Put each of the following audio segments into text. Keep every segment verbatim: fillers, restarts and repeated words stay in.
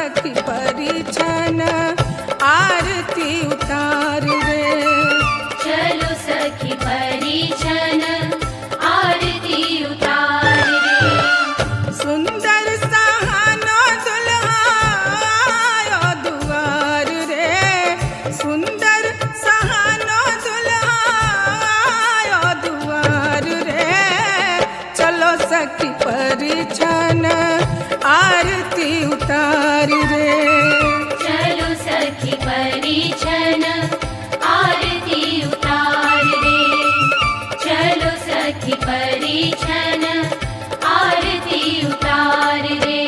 सखी परिछन आरती उतार रे। चलो सखी परिछन आरती उतार रे। सुंदर सहानो दुल्हा आयो दुआर रे। सुंदर सहानो दुल्हा आयो दुआर रे। चलो सखी परिछन आरती उतार रे। चलो सखी परिछन आरती उतार रे। चलो सखी परिछन आरती उतार रे।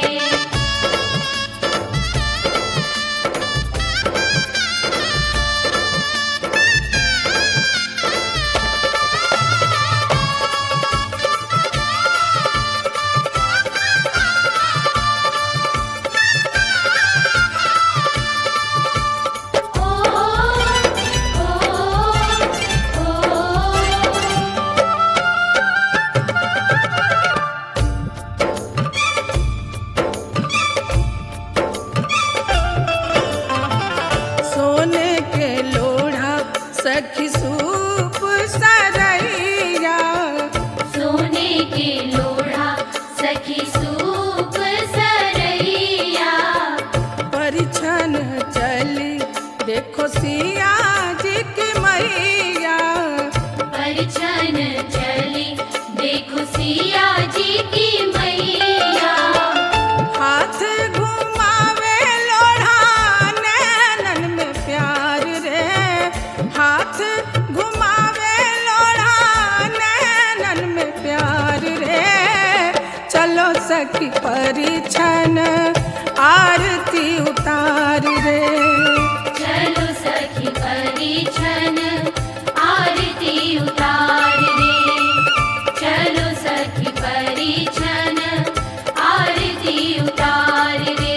सोने के लोढ़ा सखी सूप सरैया। सोने के लोढ़ा सखी सूप सरैया। परिछन चली देखो सिया जी की मैया। परिछन चली देखो सिया जी की मैया। हाथ घुमावे लोढ़ा नैनन में प्यार रे। हाथ घुमावे लोढ़ा नैनन में प्यार रे। चलो सखी परिछन आरती उतार रे। चलो सखी परिछन आरती उतार रे। चलो सखी परिछन आरती उतार रे।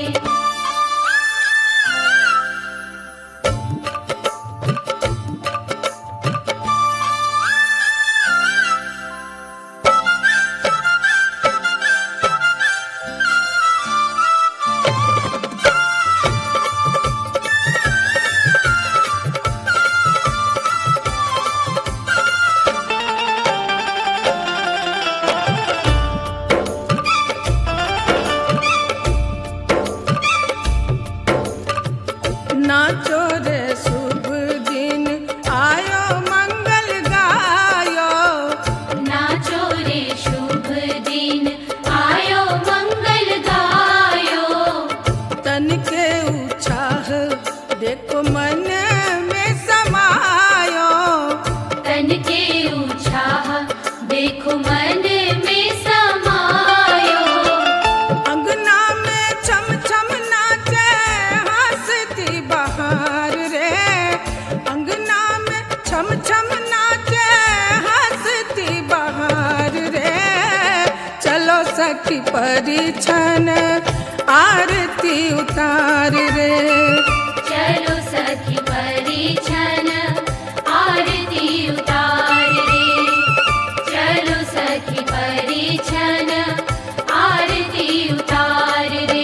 नाचो रे शुभ दिन आयो मंगल गायो। नाचो रे शुभ दिन आयो मंगल गायो। तन के उत्साह देखो मन में समायो। तन के उत्साह देखो मन में समायो। अंगना में छम छम नाचे हंसती बहार रे। अंगना में छम छम नाचे हंसती बहार रे। चलो सखी परिछन आरती उतार रे। चलो सखी परिछन आरती उतार रे। चलो सखी परिछन आरती उतार रे।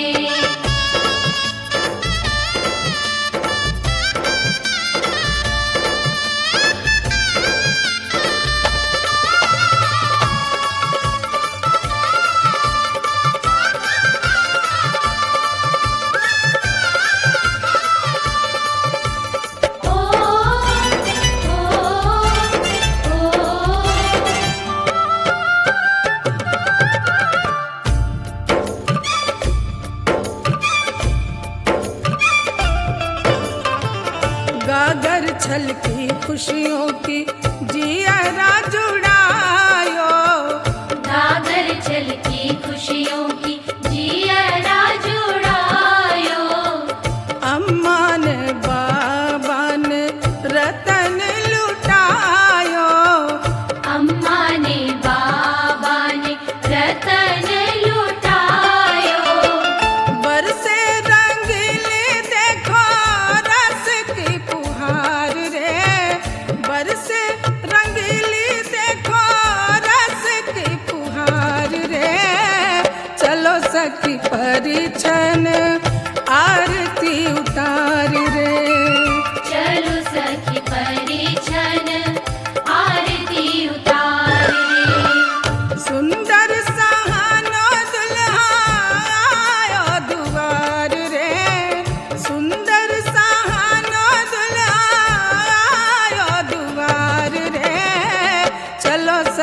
गागर छलकी खुशियों की जियरा जुड़ायो। गागर छलकी खुशियों की जियरा जुड़ायो। अम्मा ने बाबा ने रतन लुटायो। अम्मा ने बाबा ने रतन लुटायो। बरसे रंगीली देखो रस की फुहार रे। बरसे रंगीली देखो रस की फुहार रे। चलो सखी परिछन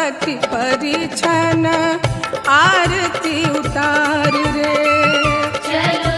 भक्ति परीक्षण आरती उतार रे। चलो